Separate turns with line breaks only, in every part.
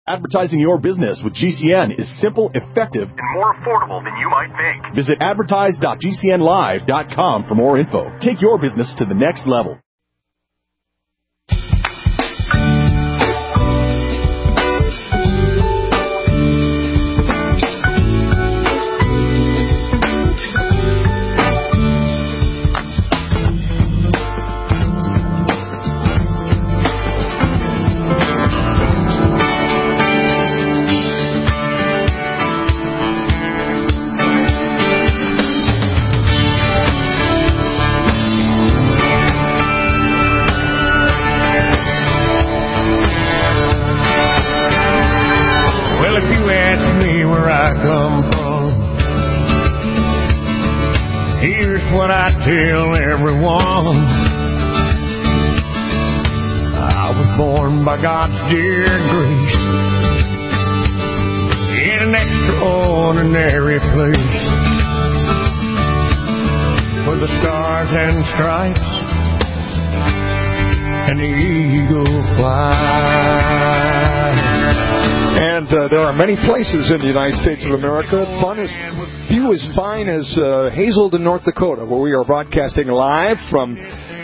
Advertising your business with GCN is simple, effective, and more affordable than you might think. Visit advertise.gcnlive.com for more info. Take your business to the next level.
What I tell everyone, I was born by God's dear grace in an extraordinary place where the stars and stripes and the eagle fly.
And there are many places in the United States of America. Fun is few as fine as Hazelden, North Dakota, where we are broadcasting live from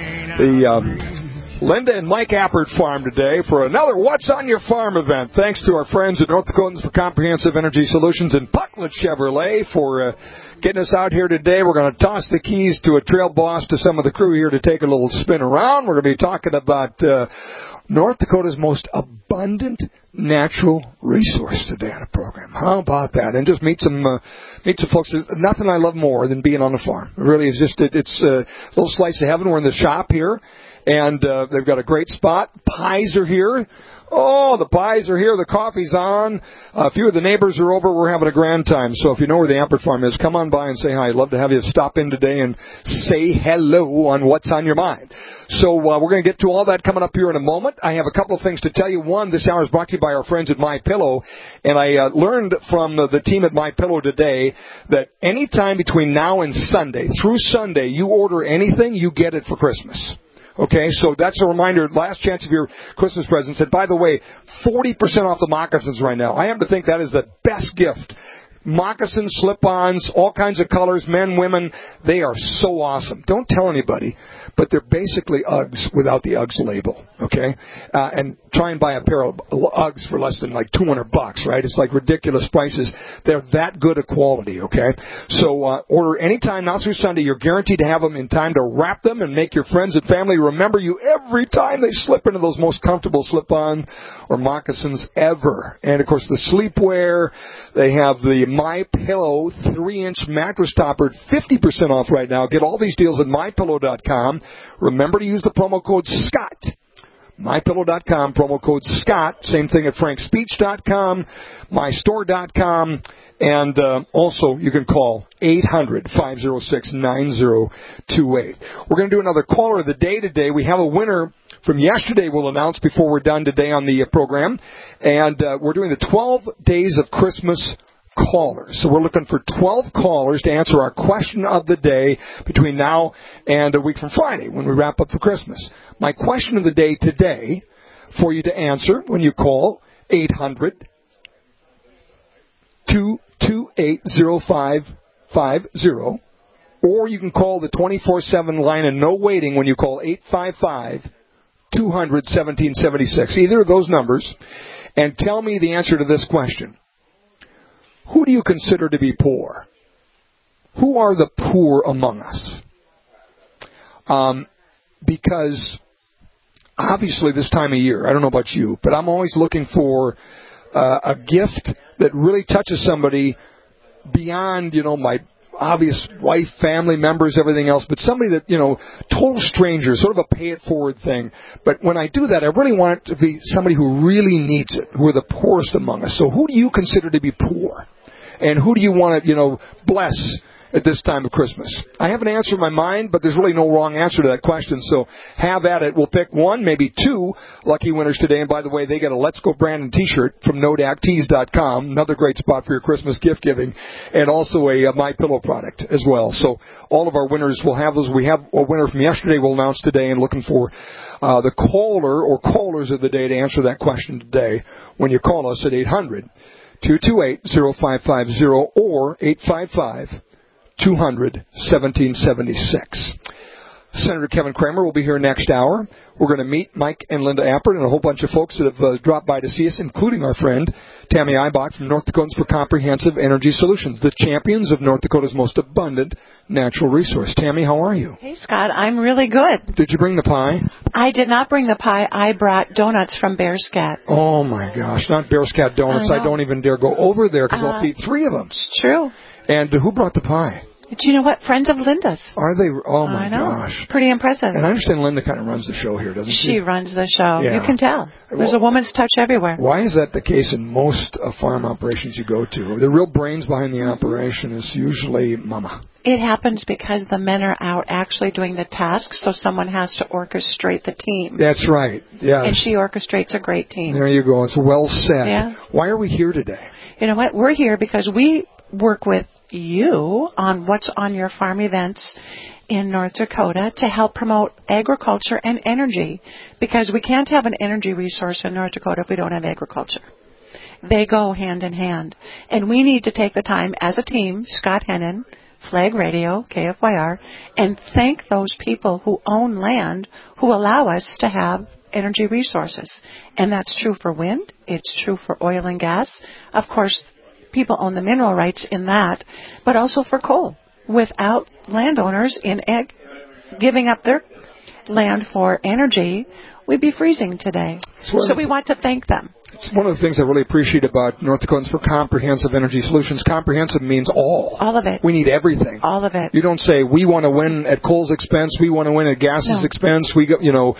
the Linda and Mike Appert Farm today for another What's on Your Farm event. Thanks to our friends at North Dakotans for Comprehensive Energy Solutions and Pucklet Chevrolet for getting us out here today. We're going to toss the keys to a trail boss to some of the crew here to take a little spin around. We're going to be talking about North Dakota's most abundant natural resource today on the program. How about that? And just meet some folks. There's nothing I love more than being on the farm. It really is just, it's a little slice of heaven. We're in the shop here, and they've got a great spot. Pies are here. Oh, the pies are here. The coffee's on. A few of the neighbors are over. We're having a grand time. So if you know where the Appert Farm is, come on by and say hi. I'd love to have you stop in today and say hello on What's on Your Mind. So we're going to get to all that coming up here in a moment. I have a couple of things to tell you. One, this hour is brought to you by our friends at MyPillow. And I learned from the team at MyPillow today that any time between now and Sunday, through Sunday, you order anything, you get it for Christmas. Okay, so that's a reminder, last chance of your Christmas presents. And by the way, 40% off the moccasins right now. I happen to think that is the best gift. Moccasins, slip-ons, all kinds of colors, men, women, they are so awesome. Don't tell anybody, but they're basically Uggs without the Uggs label, okay? And try and buy a pair of Uggs for less than like $200, right? It's like ridiculous prices. They're that good a quality, okay? So order anytime now through Sunday. You're guaranteed to have them in time to wrap them and make your friends and family remember you every time they slip into those most comfortable slip-on or moccasins ever. And, of course, the sleepwear, they have the MyPillow 3-inch mattress topper, 50% off right now. Get all these deals at MyPillow.com. Remember to use the promo code SCOTT. MyPillow.com, promo code SCOTT. Same thing at FrankSpeech.com, MyStore.com, and also you can call 800-506-9028. We're going to do another caller of the day today. We have a winner from yesterday we'll announce before we're done today on the program, and we're doing the 12 Days of Christmas callers. So we're looking for 12 callers to answer our question of the day between now and a week from Friday when we wrap up for Christmas. My question of the day today for you to answer when you call 800-228-0550, or you can call the 24/7 line and no waiting when you call 855-200-1776. Either of those numbers, and tell me the answer to this question. Who do you consider to be poor? Who are the poor among us? Because obviously this time of year, I don't know about you, but I'm always looking for a gift that really touches somebody beyond, my obvious wife, family members, everything else, but somebody that, total stranger, sort of a pay-it-forward thing. But when I do that, I really want it to be somebody who really needs it, who are the poorest among us. So who do you consider to be poor? And who do you want to, bless at this time of Christmas? I have an answer in my mind, but there's really no wrong answer to that question, so have at it. We'll pick one, maybe two lucky winners today. And by the way, they get a Let's Go Brandon t-shirt from NodacTees.com, another great spot for your Christmas gift giving, and also a MyPillow product as well. So all of our winners will have those. We have a winner from yesterday we'll announce today, and looking for the caller or callers of the day to answer that question today when you call us at 800-228-0550 or 855-200-1776. Senator Kevin Cramer will be here next hour. We're going to meet Mike and Linda Appert and a whole bunch of folks that have dropped by to see us, including our friend Tammy Eibach from North Dakotans for Comprehensive Energy Solutions, the champions of North Dakota's most abundant natural resource. Tammy, how are you?
Hey, Scott, I'm really good.
Did you bring the pie?
I did not bring the pie. I brought donuts from Bear Scat.
Oh, my gosh, not Bear Scat donuts. I don't even dare go over there because I'll eat three of them.
It's true.
And who brought the pie?
Do you know what? Friends of Linda's.
Are they? Oh, my
gosh. Pretty impressive.
And I understand Linda kind of runs the show here, doesn't she?
She runs the show.
Yeah.
You can tell. There's a woman's touch everywhere.
Why is that the case in most farm operations you go to? The real brains behind the operation is usually Mama.
It happens because the men are out actually doing the tasks, so someone has to orchestrate the team.
That's right. Yes.
And she orchestrates a great team.
There you go. It's well said.
Yeah.
Why are we here today?
You know what? We're here because we work with you on what's on your farm events in North Dakota to help promote agriculture and energy, because we can't have an energy resource in North Dakota if we don't have agriculture. They go hand in hand. And we need to take the time as a team, Scott Hennon, Flag Radio, KFYR, and thank those people who own land who allow us to have energy resources. And that's true for wind. It's true for oil and gas. Of course, people own the mineral rights in that, but also for coal. Without landowners giving up their land for energy, we'd be freezing today. So we want to thank them.
It's one of the things I really appreciate about North Dakotans for Comprehensive Energy Solutions. Comprehensive means all.
All of it.
We need everything.
All of it.
You don't say we want to win at coal's expense, we want to win at gas's expense. We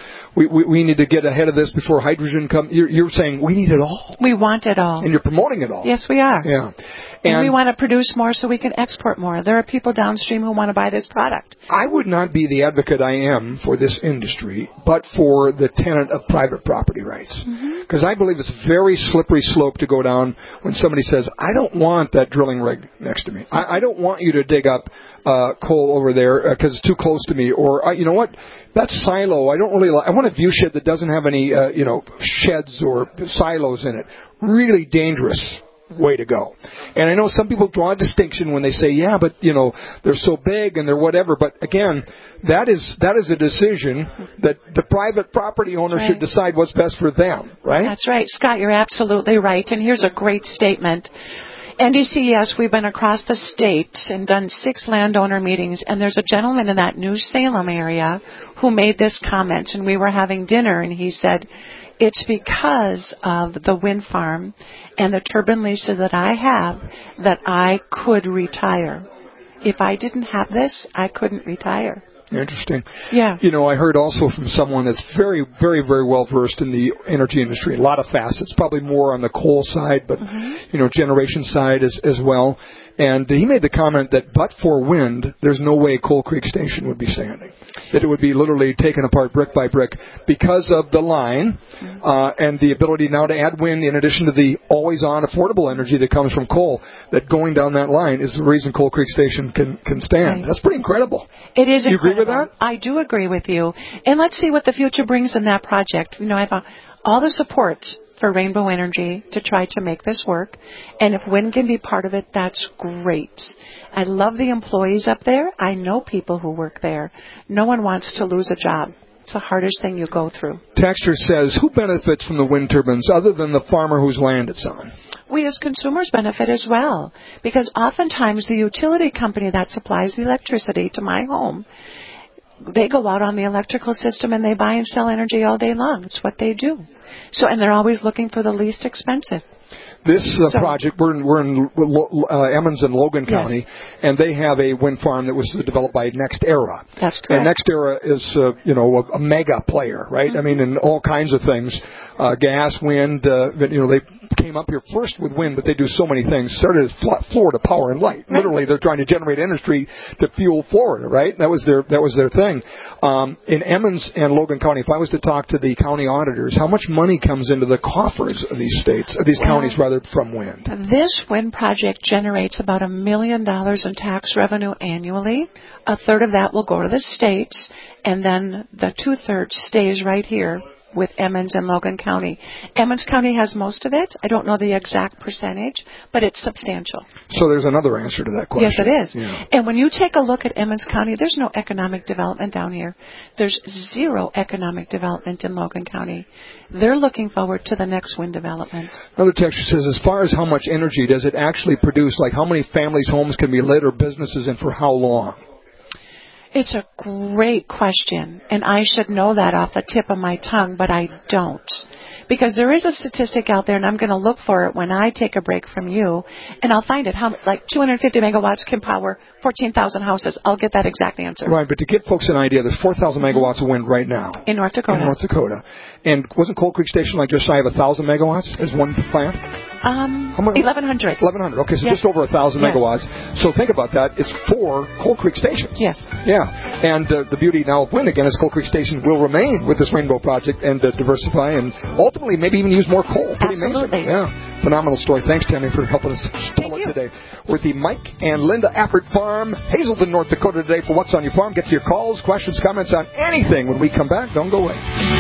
need to get ahead of this before hydrogen comes. You're saying we need it all.
We want it all.
And you're promoting it all.
Yes, we are.
Yeah.
And we want to produce more so we can export more. There are people downstream who want to buy this product.
I would not be the advocate I am for this industry, but for the tenet of private property rights. Because I believe it's a very slippery slope to go down when somebody says, I don't want that drilling rig next to me. I don't want you to dig up coal over there because it's too close to me. Or, you know what? That silo, I don't really like. I want a view shed that doesn't have any, sheds or silos in it. Really dangerous way to go. And I know some people draw a distinction when they say, yeah, but, they're so big and they're whatever. But again, that is a decision that the private property owner should decide what's best for them, right?
That's right. Scott, you're absolutely right. And here's a great statement. NDCES, we've been across the state and done 6 landowner meetings, and there's a gentleman in that New Salem area who made this comment, and we were having dinner, and he said, it's because of the wind farm and the turbine leases that I have that I could retire. If I didn't have this, I couldn't retire.
Interesting.
Yeah.
I heard also from someone that's very, very, very well versed in the energy industry, a lot of facets, probably more on the coal side, but, generation side as well. And he made the comment that but for wind, there's no way Coal Creek Station would be standing. That it would be literally taken apart brick by brick because of the line and the ability now to add wind in addition to the always-on affordable energy that comes from coal. That going down that line is the reason Coal Creek Station can stand. Right. That's pretty incredible.
It is.
Do you agree with that?
I do agree with you. And let's see what the future brings in that project. I have all the support for Rainbow Energy to try to make this work. And if wind can be part of it, that's great. I love the employees up there. I know people who work there. No one wants to lose a job. It's the hardest thing you go through.
Texter says, who benefits from the wind turbines other than the farmer whose land it's on?
We as consumers benefit as well, because oftentimes the utility company that supplies the electricity to my home, they go out on the electrical system and they buy and sell energy all day long. It's what they do. And they're always looking for the least expensive.
This project, we're in Emmons and Logan County, and they have a wind farm that was developed by NextEra.
That's correct.
And NextEra is, a mega player, right? I mean, in all kinds of things, gas, wind. They came up here first with wind, but they do so many things. Started as Florida Power and Light. Right. Literally, they're trying to generate energy to fuel Florida, right? That was their thing. In Emmons and Logan County, if I was to talk to the county auditors, how much money comes into the coffers of these states, of these counties, rather, from wind?
This wind project generates about $1 million in tax revenue annually. A third of that will go to the states, and then the 2/3 stays right here with Emmons and Logan County. Emmons County has most of it. I don't know the exact percentage, but it's substantial.
So there's another answer to that question.
Yes, it is.
Yeah.
And when you take a look at Emmons County, there's no economic development down here. There's zero economic development in Logan County. They're looking forward to the next wind development.
Another texture says, as far as how much energy does it actually produce, like how many families' homes can be lit or businesses, and for how long?
It's a great question, and I should know that off the tip of my tongue, but I don't. Because there is a statistic out there, and I'm going to look for it when I take a break from you, and I'll find it. Like 250 megawatts can power 14,000 houses. I'll get that exact answer.
Right, but to give folks an idea, there's 4,000 megawatts of wind right now.
In North Dakota.
In North Dakota. And wasn't Coal Creek Station like just shy of 1,000 megawatts as one plant?
1,100.
1,100. Okay, so just over 1,000 megawatts. So think about that. It's 4 Coal Creek stations.
Yes.
Yeah. And the beauty now of wind, again, is Coal Creek Station will remain with this Rainbow Project and diversify and ultimately maybe even use more coal. Pretty
Absolutely.
amazing. Yeah. Phenomenal story. Thanks, Tammy, for helping us tell it today. We're at the Mike and Linda Appert Farm, Hazelton, North Dakota today for What's on Your Farm. Get to your calls, questions, comments on anything when we come back. Don't go away.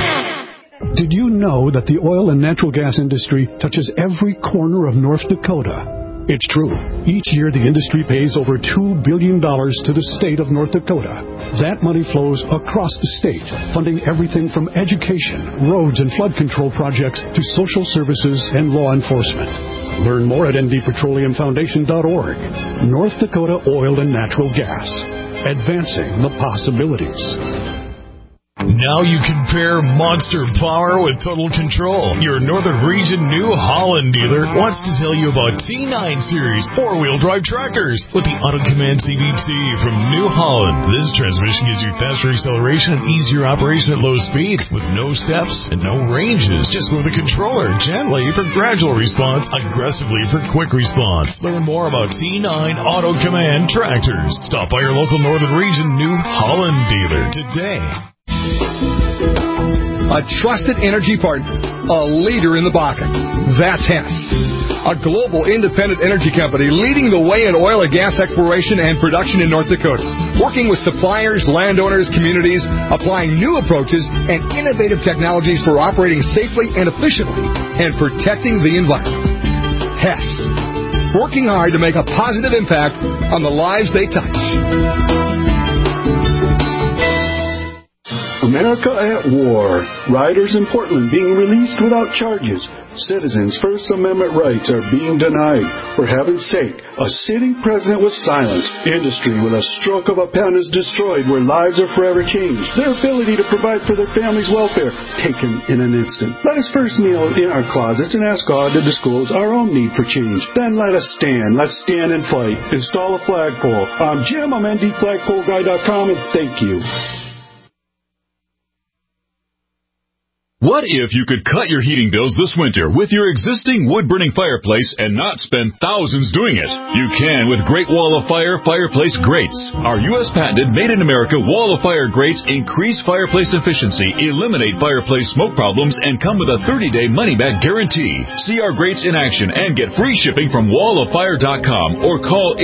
Did you know that the oil and natural gas industry touches every corner of North Dakota? It's true. Each year, the industry pays over $2 billion to the state of North Dakota. That money flows across the state, funding everything from education, roads and flood control projects to social services and law enforcement. Learn more at ndpetroleumfoundation.org. North Dakota Oil and Natural Gas. Advancing the possibilities.
Now you can pair monster power with total control. Your Northern Region New Holland dealer wants to tell you about T9 Series 4-wheel drive tractors with the Auto Command CVT from New Holland. This transmission gives you faster acceleration and easier operation at low speeds with no steps and no ranges. Just move the controller gently for gradual response, aggressively for quick response. Learn more about T9 Auto Command tractors. Stop by your local Northern Region New Holland dealer today.
A trusted energy partner, a leader in the Bakken. That's Hess, a global independent energy company leading the way in oil and gas exploration and production in North Dakota, working with suppliers, landowners, communities, applying new approaches and innovative technologies for operating safely and efficiently and protecting the environment. Hess, working hard to make a positive impact on the lives they touch.
America at war. Riders in Portland being released without charges. Citizens' First Amendment rights are being denied. For heaven's sake, a sitting president was silenced. Industry with a stroke of a pen is destroyed where lives are forever changed. Their ability to provide for their family's welfare taken in an instant. Let us first kneel in our closets and ask God to disclose our own need for change. Then let us stand. Let's stand and fight. Install a flagpole. I'm Jim. I'm ndflagpoleguy.com, and thank you.
What if you could cut your heating bills this winter with your existing wood-burning fireplace and not spend thousands doing it? You can with Great Wall of Fire fireplace grates. Our U.S. patented made-in-America Wall of Fire grates increase fireplace efficiency, eliminate fireplace smoke problems, and come with a 30-day money-back guarantee. See our grates in action and get free shipping from walloffire.com or call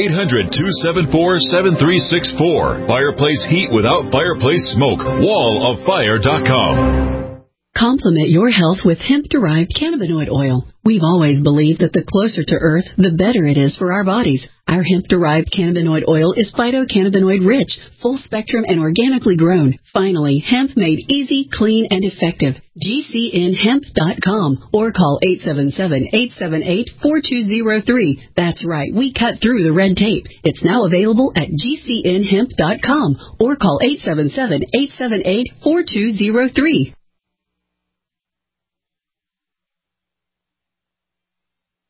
800-274-7364. Fireplace heat without fireplace smoke. walloffire.com.
Complement your health with hemp-derived cannabinoid oil. We've always believed that the closer to Earth, the better it is for our bodies. Our hemp-derived cannabinoid oil is phytocannabinoid-rich, full-spectrum, and organically grown. Finally, hemp made easy, clean, and effective. GCNhemp.com or call 877-878-4203. That's right, we cut through the red tape. It's now available at GCNhemp.com or call 877-878-4203.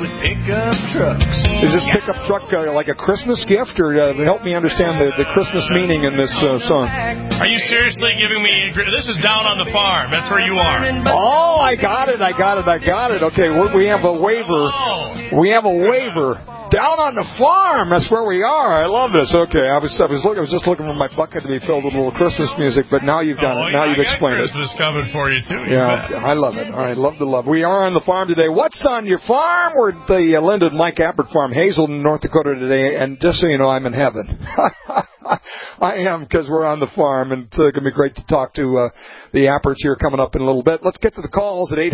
with pickup trucks.
Is this pickup truck like a Christmas gift, or help me understand the Christmas meaning in this song?
Are you seriously giving me... This is Down on the Farm. That's where you are.
Oh, I got it. Okay, we have a waiver. We have a waiver. Down on the farm. That's where we are. I love this. Okay, I was just looking for my bucket to be filled with a little Christmas music, but now you've done it. Now you've explained it.
Christmas coming for you too.
I love it. All right, love the love. We are on the farm today. What's on your farm? We're at the Linda and Mike Appert Farm, Hazelton, North Dakota today. And just so you know, I'm in heaven. I am, because we're on the farm, and it's going to be great to talk to the Apperts here coming up in a little bit. Let's get to the calls at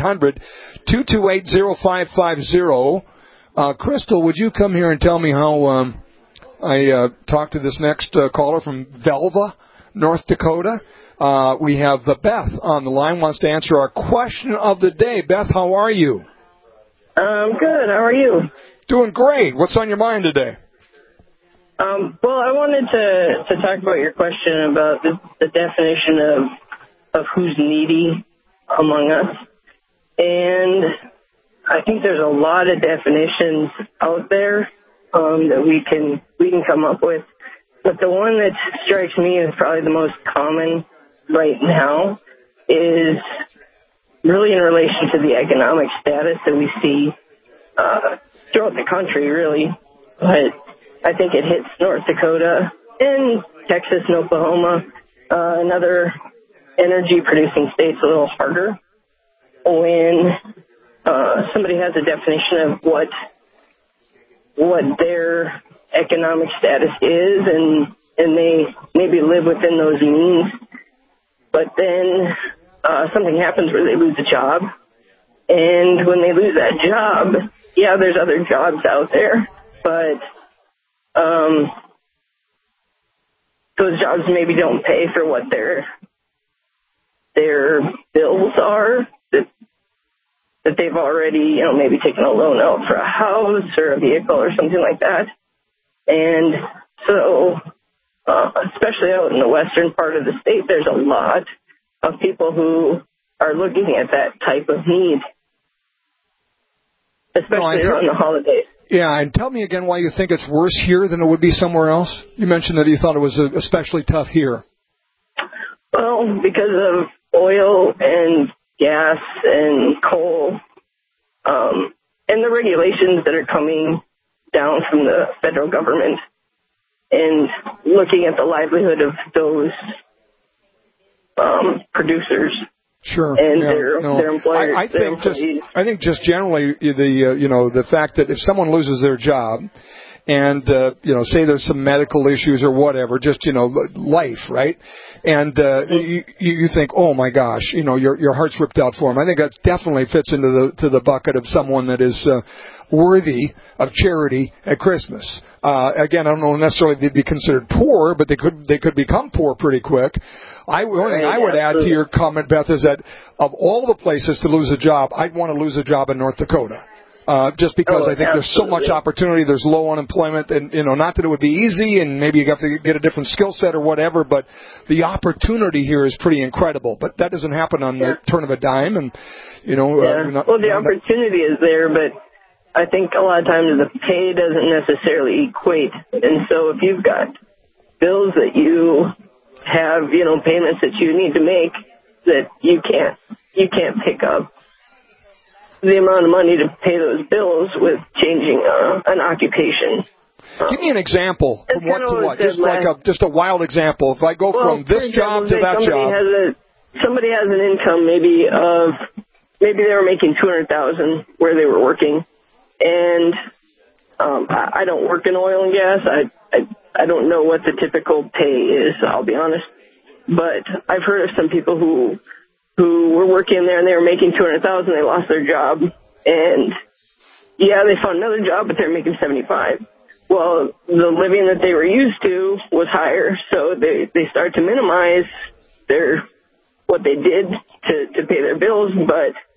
800-228-0550. Crystal, would you come here and tell me how I talked to this next caller from Velva, North Dakota? We have Beth on the line, wants to answer our question of the day. Beth, how are you?
Good. How are you?
Doing great. What's on your mind today?
Well, I wanted to talk about your question about the definition of who's needy among us. And I think there's a lot of definitions out there that we can come up with. But the one that strikes me as probably the most common right now is really in relation to the economic status that we see throughout the country, really. But I think it hits North Dakota and Texas and Oklahoma and other energy-producing states a little harder when somebody has a definition of what their economic status is, and they maybe live within those means, but then something happens where they lose a job, and when they lose that job, yeah, there's other jobs out there, but those jobs maybe don't pay for what their bills are, that they've already, maybe taken a loan out for a house or a vehicle or something like that. And so, especially out in the western part of the state, there's a lot of people who are looking at that type of need, especially around the holidays.
Yeah, and tell me again why you think it's worse here than it would be somewhere else. You mentioned that you thought it was especially tough here.
Well, because of oil and gas and coal, and the regulations that are coming down from the federal government, and looking at the livelihood of those producers.
Sure.
And their employers.
I think just generally the fact that if someone loses their job, and say there's some medical issues or whatever, just life, right? And you think, oh my gosh, your heart's ripped out for them. I think that definitely fits into the bucket of someone that is worthy of charity at Christmas. Again, I don't know necessarily they'd be considered poor, but they could become poor pretty quick. One thing I would add to your comment, Beth, is that of all the places to lose a job, I'd want to lose a job in North Dakota. Just because I think there's so much opportunity, there's low unemployment, and not that it would be easy, and maybe you have to get a different skill set or whatever, but the opportunity here is pretty incredible. But that doesn't happen on the turn of a dime, and
the opportunity is there, but I think a lot of times the pay doesn't necessarily equate, and so if you've got bills that you have, payments that you need to make that you can't pick up the amount of money to pay those bills with changing an occupation.
Give me an example. From what to what? Just a wild example. If I go from this job to that job.
Somebody has an income maybe they were making $200,000 where they were working, and I don't work in oil and gas. I don't know what the typical pay is, I'll be honest. But I've heard of some people who were working there and they were making $200,000. They lost their job, and they found another job, but they're making $75,000. Well, the living that they were used to was higher, so they started to minimize what they did to pay their bills. But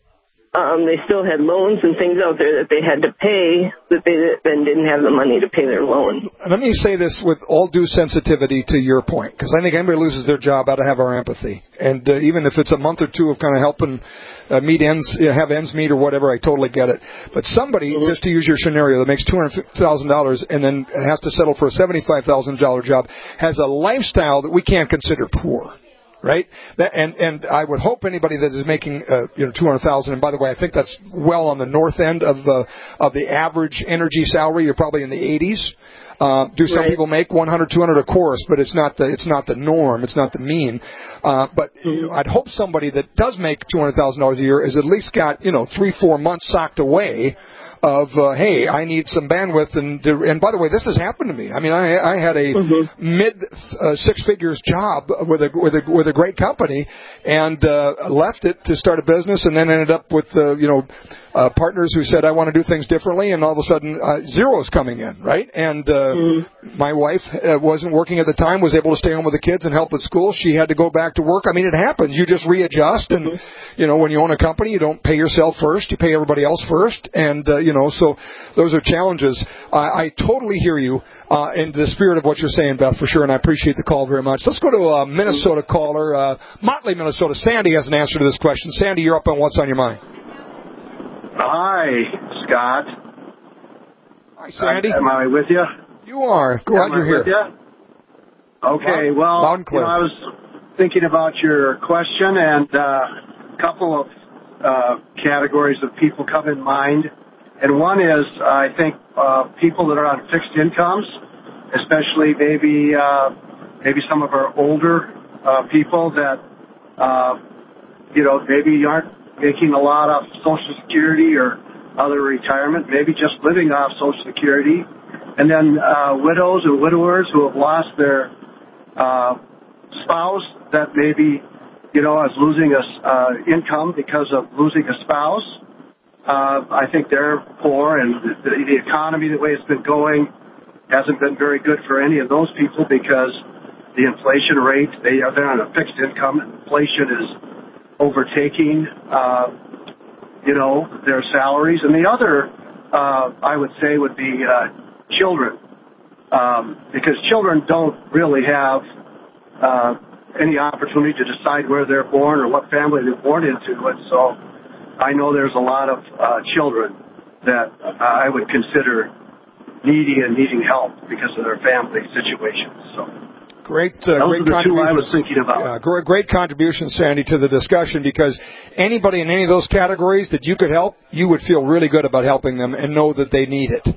they still had loans and things out there that they had to pay, that they then didn't have the money to pay their loan.
Let me say this with all due sensitivity to your point, because I think anybody loses their job ought to have our empathy. And even if it's a month or two of kind of helping have ends meet or whatever, I totally get it. But somebody, just to use your scenario, that makes $250,000 and then has to settle for a $75,000 job, has a lifestyle that we can't consider poor. Right, and I would hope anybody that is making $200,000. And by the way, I think that's well on the north end of the average energy salary. You're probably in the 80s. Do some people make 100, 200? Of course, but it's not the norm. It's not the mean. But I'd hope somebody that does make $200,000 a year has at least got 3-4 months socked away of hey, I need some bandwidth, and by the way, this has happened to me. I mean, I had a mid six figures job with a great company, and left it to start a business, and then ended up with partners who said I want to do things differently, and all of a sudden zeros coming in, right? And my wife wasn't working at the time, was able to stay home with the kids and help with school. She had to go back to work. I mean, it happens. You just readjust, and when you own a company, you don't pay yourself first, you pay everybody else first, and so those are challenges. I totally hear you in the spirit of what you're saying, Beth, for sure, and I appreciate the call very much. Let's go to a Minnesota caller, Motley, Minnesota. Sandy has an answer to this question. Sandy, you're up on What's on Your Mind.
Hi, Scott.
Hi, Sandy.
Am I with you?
You are. Glad you're here.
With you? Okay,
loud and clear.
I was thinking about your question, and a couple of categories of people come in mind. And one is, I think, people that are on fixed incomes, especially maybe some of our older people that, maybe aren't making a lot of Social Security or other retirement, maybe just living off Social Security. And then widows and widowers who have lost their spouse that maybe, is losing income because of losing a spouse. I think they're poor, and the economy, the way it's been going, hasn't been very good for any of those people because the inflation rate, they're on a fixed income. Inflation is overtaking, their salaries. And the other, I would say, would be children, because children don't really have any opportunity to decide where they're born or what family they're born into. And so I know there's a lot of children that I would consider needy and needing help because of their family situations. So
great
those are the two I was thinking about.
Yeah, great contribution, Sandy, to the discussion, because anybody in any of those categories that you could help, you would feel really good about helping them and know that they need it.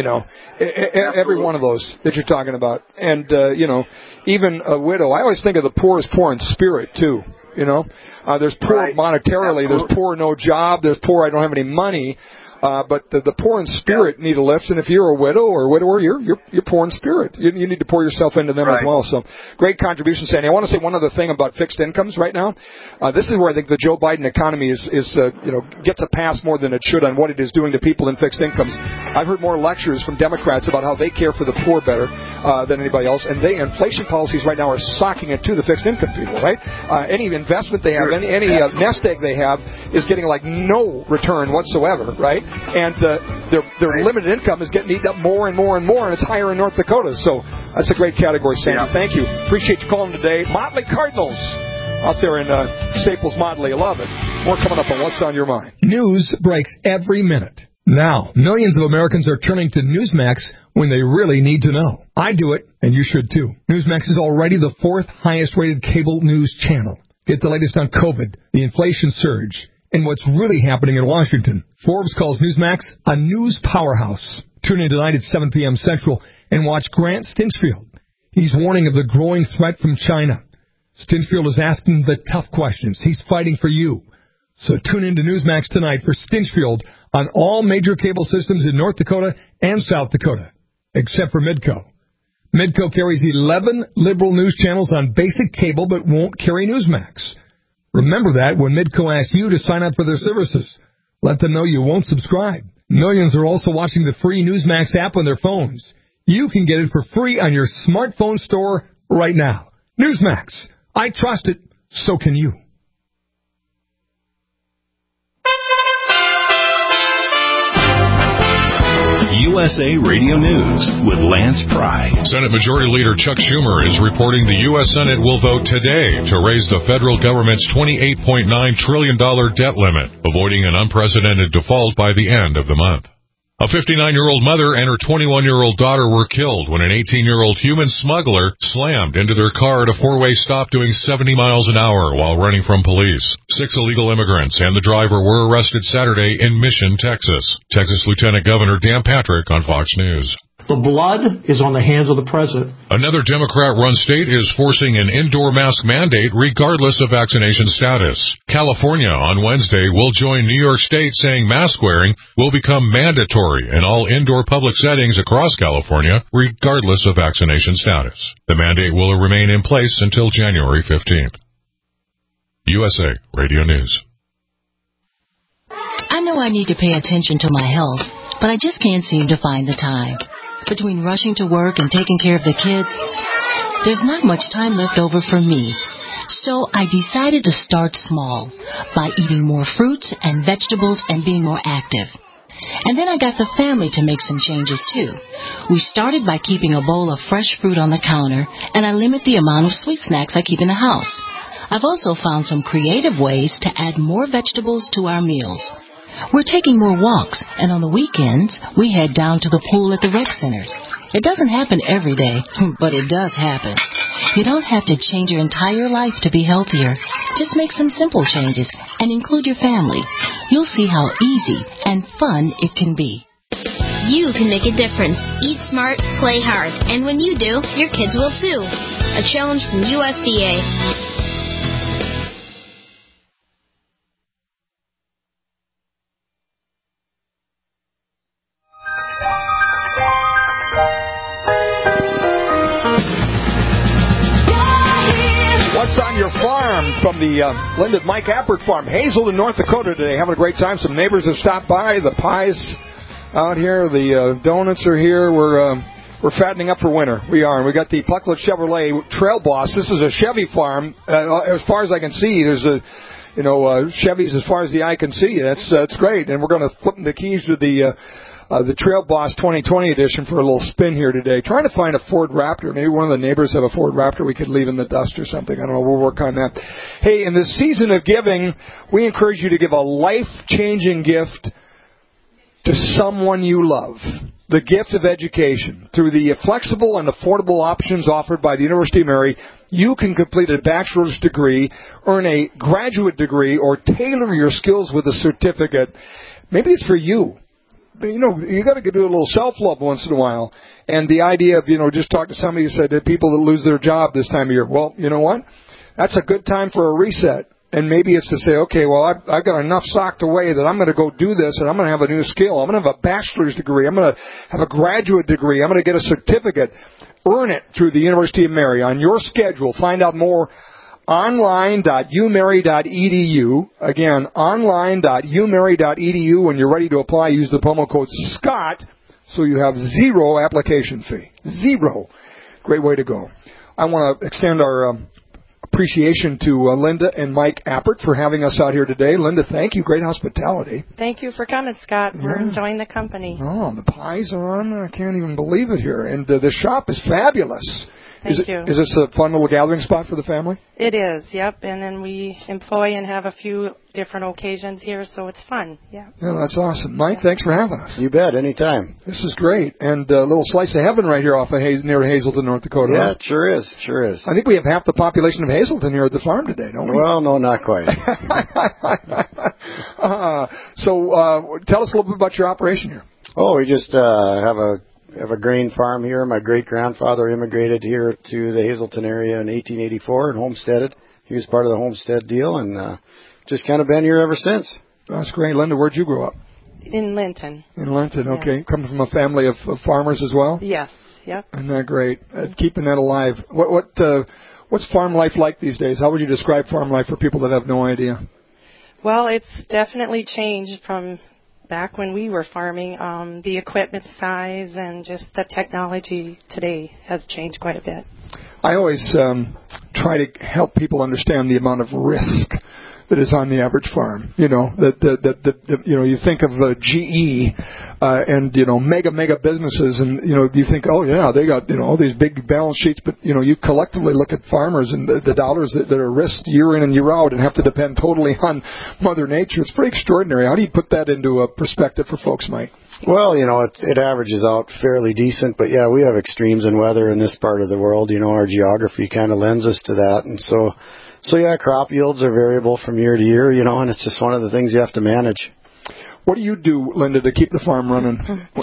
Every one of those that you're talking about. And, even a widow. I always think of the poor as poor in spirit, too. There's poor monetarily. Absolutely. There's poor no job. There's poor I don't have any money. But the poor in spirit need a lift, and if you're a widow or a widower, you're poor in spirit. You need to pour yourself into them as well. So, great contribution, Sandy. I want to say one other thing about fixed incomes right now. This is where I think the Joe Biden economy is gets a pass more than it should on what it is doing to people in fixed incomes. I've heard more lectures from Democrats about how they care for the poor better than anybody else, and inflation policies right now are socking it to the fixed income people. Right? Any investment they have, any nest egg they have, is getting like no return whatsoever. Right? And their limited income is getting eaten up more and more and more, and it's higher in North Dakota. So that's a great category, Sandy. Yeah. Thank you. Appreciate you calling today. Motley Cardinals out there in Staples Motley. I love it. More coming up on What's on Your Mind.
News breaks every minute. Now, millions of Americans are turning to Newsmax when they really need to know. I do it, and you should too. Newsmax is already the 4th highest-rated cable news channel. Get the latest on COVID, the inflation surge, and what's really happening in Washington. Forbes calls Newsmax a news powerhouse. Tune in tonight at 7 p.m. Central and watch Grant Stinchfield. He's warning of the growing threat from China. Stinchfield is asking the tough questions. He's fighting for you. So tune in to Newsmax tonight for Stinchfield on all major cable systems in North Dakota and South Dakota, except for Midco. Midco carries 11 liberal news channels on basic cable but won't carry Newsmax. Remember that when Midco asks you to sign up for their services. Let them know you won't subscribe. Millions are also watching the free Newsmax app on their phones. You can get it for free on your smartphone store right now. Newsmax. I trust it. So can you.
USA Radio News with Lance Pry.
Senate Majority Leader Chuck Schumer is reporting the U.S. Senate will vote today to raise the federal government's $28.9 trillion debt limit, avoiding an unprecedented default by the end of the month. A 59-year-old mother and her 21-year-old daughter were killed when an 18-year-old human smuggler slammed into their car at a four-way stop doing 70 miles an hour while running from police. 6 illegal immigrants and the driver were arrested Saturday in Mission, Texas. Texas Lieutenant Governor Dan Patrick on Fox News.
The blood is on the hands of the president.
Another Democrat-run state is forcing an indoor mask mandate regardless of vaccination status. California on Wednesday will join New York State saying mask wearing will become mandatory in all indoor public settings across California regardless of vaccination status. The mandate will remain in place until January 15th. USA Radio News.
I know I need to pay attention to my health, but I just can't seem to find the time. Between rushing to work and taking care of the kids, there's not much time left over for me. So I decided to start small by eating more fruits and vegetables and being more active. And then I got the family to make some changes too. We started by keeping a bowl of fresh fruit on the counter, and I limit the amount of sweet snacks I keep in the house. I've also found some creative ways to add more vegetables to our meals. We're taking more walks, and on the weekends, we head down to the pool at the rec center. It doesn't happen every day, but it does happen. You don't have to change your entire life to be healthier. Just make some simple changes and include your family. You'll see how easy and fun it can be.
You can make a difference. Eat smart, play hard. And when you do, your kids will too. A challenge from USDA.
From the Linda and Mike Appert Farm, Hazelton, North Dakota today. Having a great time. Some neighbors have stopped by. The pies out here. The donuts are here. We're fattening up for winter. We are. And we got the Pucklet Chevrolet Trail Boss. This is a Chevy farm. As far as I can see, there's Chevys as far as the eye can see. That's great. And we're going to flip the keys to the Trail Boss 2020 edition for a little spin here today. Trying to find a Ford Raptor. Maybe one of the neighbors have a Ford Raptor we could leave in the dust or something. I don't know. We'll work on that. Hey, in this season of giving, we encourage you to give a life-changing gift to someone you love. The gift of education. Through the flexible and affordable options offered by the University of Mary, you can complete a bachelor's degree, earn a graduate degree, or tailor your skills with a certificate. Maybe it's for you. You got to do a little self-love once in a while. And the idea of, just talk to somebody who said that people that lose their job this time of year. Well, you know what? That's a good time for a reset. And maybe it's to say, okay, well, I've got enough socked away that I'm going to go do this, and I'm going to have a new skill. I'm going to have a bachelor's degree. I'm going to have a graduate degree. I'm going to get a certificate. Earn it through the University of Mary on your schedule. Find out more. Online.umary.edu. Again, online.umary.edu. When you're ready to apply, use the promo code SCOTT so you have zero application fee. Zero. Great way to go. I want to extend our appreciation to Linda and Mike Appert for having us out here today. Linda, thank you. Great hospitality.
Thank you for coming, Scott. We're enjoying the company.
Oh, the pies are on. I can't even believe it here. And the shop is fabulous.
Thank you.
Is this a fun little gathering spot for the family?
It is, yep. And then we employ and have a few different occasions here, so it's fun, yeah.
Yeah, that's awesome. Mike, thanks for having us.
You bet, anytime.
This is great. And a little slice of heaven right here off of near Hazelton, North Dakota.
Yeah, it sure is.
I think we have half the population of Hazelton here at the farm today, don't we?
Well, no, not quite.
So tell us a little bit about your operation here.
Oh, we just have a grain farm here. My great-grandfather immigrated here to the Hazelton area in 1884 and homesteaded. He was part of the homestead deal and just kind of been here ever since.
That's great. Linda, where'd you grow up?
In Linton.
In Linton, okay. Yeah. Coming from a family of farmers as well?
Yes, yep.
Isn't that great? Keeping that alive. What's farm life like these days? How would you describe farm life for people that have no idea?
Well, it's definitely changed from back when we were farming. The equipment size and just the technology today has changed quite a bit.
I always try to help people understand the amount of risk that is on the average farm. You know, you think of GE and, mega businesses, and, you think, oh, yeah, they got, all these big balance sheets, but, you collectively look at farmers and the dollars that are risked year in and year out and have to depend totally on Mother Nature. It's pretty extraordinary. How do you put that into a perspective for folks, Mike?
Well, it averages out fairly decent, but yeah, we have extremes in weather in this part of the world. Our geography kind of lends us to that, and so yeah, crop yields are variable from year to year, and it's just one of the things you have to manage.
What do you do, Linda, to keep the farm running?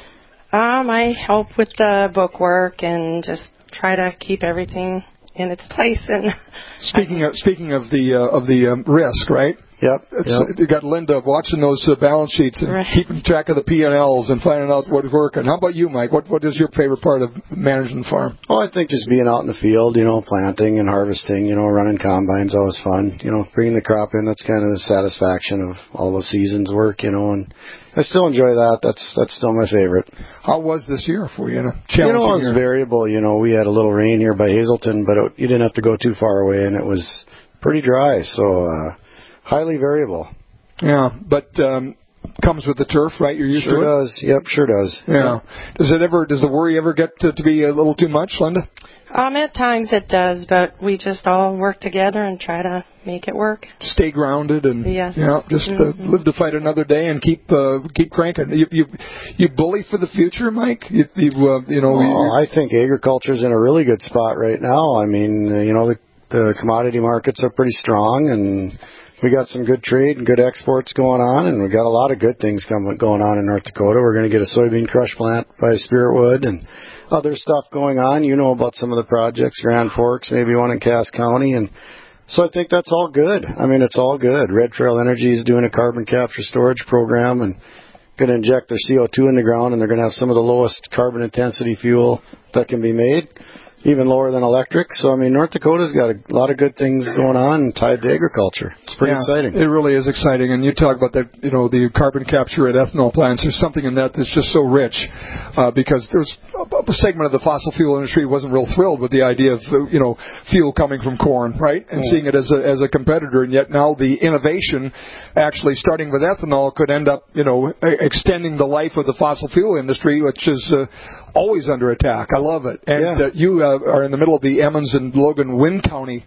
I help with the bookwork and just try to keep everything in its place. And
speaking of the risk, right?
Yep.
You got Linda watching those balance sheets and keeping track of the P&Ls and finding out what's working. How about you, Mike? What is your favorite part of managing the farm?
Oh, I think just being out in the field, planting and harvesting, running combines, always fun. Bringing the crop in, that's kind of the satisfaction of all the season's work, and I still enjoy that. That's still my favorite.
How was this year for you?
It was variable. We had a little rain here by Hazelton, but you didn't have to go too far away, and it was pretty dry, so highly variable.
Yeah, but comes with the turf, right? You're used to it?
Sure does. Yep, sure does.
Yeah. Does the worry ever get to be a little too much, Linda?
At times it does, but we just all work together and try to make it work.
Stay grounded and
yes.
Live to fight another day and keep cranking. You bully for the future, Mike?
I think agriculture's in a really good spot right now. I mean, the commodity markets are pretty strong, and we got some good trade and good exports going on, and we got a lot of good things going on in North Dakota. We're going to get a soybean crush plant by Spiritwood and other stuff going on. You know about some of the projects, Grand Forks, maybe one in Cass County, and so I think that's all good. I mean, it's all good. Red Trail Energy is doing a carbon capture storage program and going to inject their CO2 in the ground, and they're going to have some of the lowest carbon intensity fuel that can be made, even lower than electric. So, I mean, North Dakota's got a lot of good things going on tied to agriculture. It's pretty exciting.
It really is exciting. And you talk about the carbon capture at ethanol plants. There's something in that that's just so rich because there's a segment of the fossil fuel industry wasn't real thrilled with the idea of, fuel coming from corn, right? And seeing it as a competitor. And yet now the innovation actually starting with ethanol could end up, extending the life of the fossil fuel industry, which is always under attack. I love it. And you are in the middle of the Emmons and Logan Wind County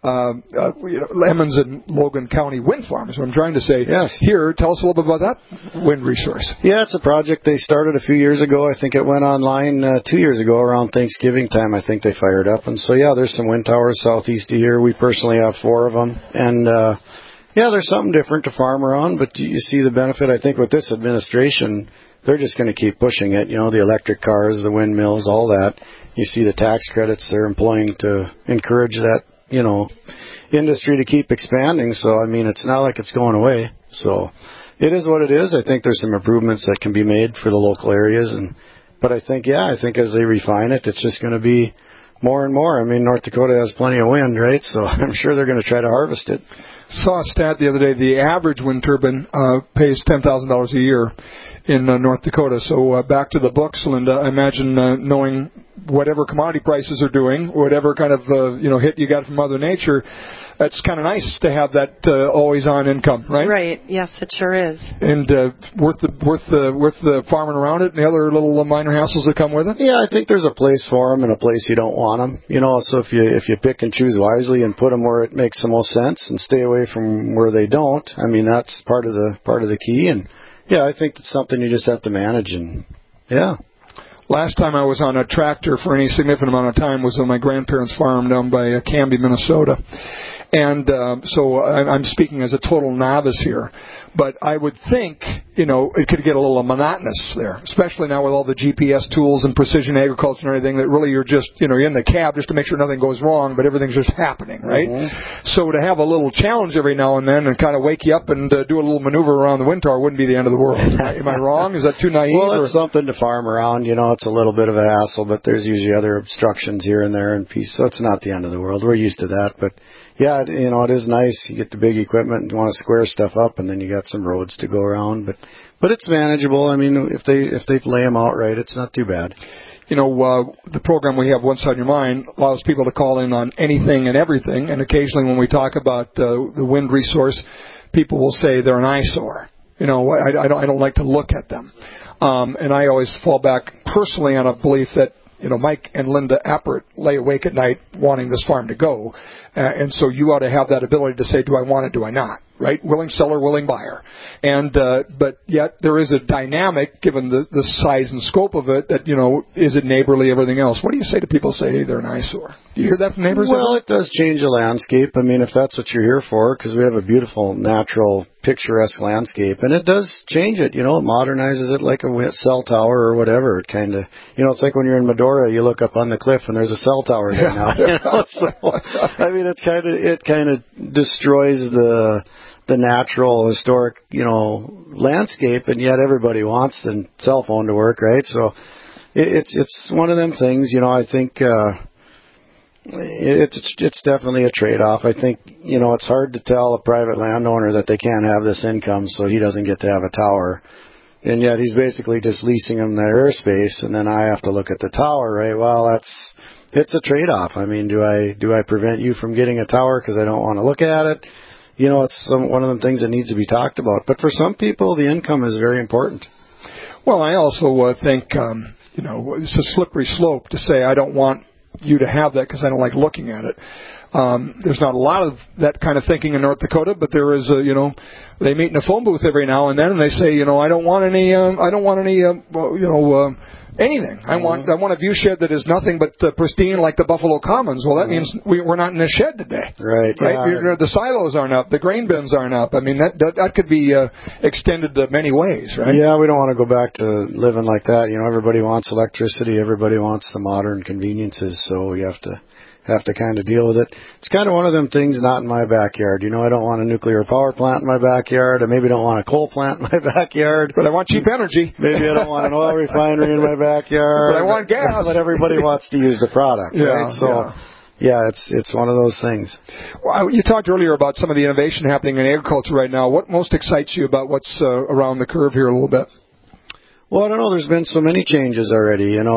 Emmons and Logan County wind farm is what I'm trying to say.
Yes.
Here, tell us a little bit about that wind resource.
Yeah, it's a project they started a few years ago. I think it went online 2 years ago around Thanksgiving time. I think they fired up. And so, there's some wind towers southeast of here. We personally have 4 of them. And, there's something different to farm around, but you see the benefit. I think with this administration, they're just going to keep pushing it. The electric cars, the windmills, all that. You see the tax credits they're employing to encourage that, industry to keep expanding. So, I mean, it's not like it's going away. So it is what it is. I think there's some improvements that can be made for the local areas. But I think as they refine it, it's just going to be more and more. I mean, North Dakota has plenty of wind, right? So I'm sure they're going to try to harvest it.
Saw a stat the other day. The average wind turbine pays $10,000 a year in North Dakota. So back to the books, Linda. I imagine knowing whatever commodity prices are doing, whatever kind of hit you got from Mother Nature, it's kind of nice to have that always-on income, right?
Right. Yes, it sure is.
And worth the farming around it and the other little minor hassles that come with it.
Yeah, I think there's a place for them and a place you don't want them. So if you pick and choose wisely and put them where it makes the most sense and stay away from where they don't, I mean that's part of the key. And I think it's something you just have to manage. And
last time I was on a tractor for any significant amount of time was on my grandparents' farm down by Canby, Minnesota. And so I'm speaking as a total novice here. But I would think, it could get a little monotonous there, especially now with all the GPS tools and precision agriculture and everything that really you're just, you're in the cab just to make sure nothing goes wrong, but everything's just happening, right? Mm-hmm. So to have a little challenge every now and then and kind of wake you up and do a little maneuver around the wind tower wouldn't be the end of the world. Am I wrong? Is that too naive?
Well, it's something to farm around. It's a little bit of a hassle, but there's usually other obstructions here and there and piece. So it's not the end of the world. We're used to that, but it is nice. You get the big equipment and you want to square stuff up, and then you got some roads to go around. But But it's manageable. I mean, if they lay them out right, it's not too bad.
You know, the program we have, What's on Your Mind, allows people to call in on anything and everything. And occasionally when we talk about the wind resource, people will say they're an eyesore. You know, I don't like to look at them. And I always fall back personally on a belief that, you know, Mike and Linda Appert lay awake at night wanting this farm to go. And so you ought to have that ability to say, do I want it, do I not? Right? Willing seller, willing buyer. And, but yet there is a dynamic, given the size and scope of it, that, you know, is it neighborly, everything else? What do you say to people who say, hey, they're an eyesore? Do you hear that from neighbors?
Well, it does change the landscape. I mean, if that's what you're here for, because we have a beautiful, natural, picturesque landscape, and it does change it, you know, it modernizes it like a cell tower or whatever. It kind of, you know, it's like when you're in Medora, you look up on the cliff and there's a cell tower there now. You know? So, I mean, it kind of destroys the natural, historic, you know, landscape, and yet everybody wants the cell phone to work, right? So it's one of them things, you know. I think it's definitely a trade-off. I think, you know, it's hard to tell a private landowner that they can't have this income, so he doesn't get to have a tower, and yet he's basically just leasing them their airspace, and then I have to look at the tower, right? Well, it's a trade-off. I mean, do I prevent you from getting a tower because I don't want to look at it? You know, it's one of the things that needs to be talked about. But for some people, the income is very important.
Well, I also think, you know, it's a slippery slope to say I don't want you to have that because I don't like looking at it. There's not a lot of that kind of thinking in North Dakota, but there is, you know, they meet in a phone booth every now and then, and they say, you know, I don't want any, anything. I want a view shed that is nothing but pristine like the Buffalo Commons. Well, that means we're not in a shed today.
Right. Yeah.
The silos aren't up. The grain bins aren't up. I mean, that could be extended to many ways, right?
Yeah, we don't want to go back to living like that. You know, everybody wants electricity. Everybody wants the modern conveniences, so you have to kind of deal with it. It's kind of one of them things not in my backyard. You know, I don't want a nuclear power plant in my backyard. I maybe don't want a coal plant in my backyard.
But I want cheap energy.
Maybe I don't want an oil refinery in my backyard.
But I want gas.
But everybody wants to use the product, right? So, yeah, it's one of those things.
Well, you talked earlier about some of the innovation happening in agriculture right now. What most excites you about what's around the curve here a little bit?
Well, I don't know. There's been so many changes already. You know,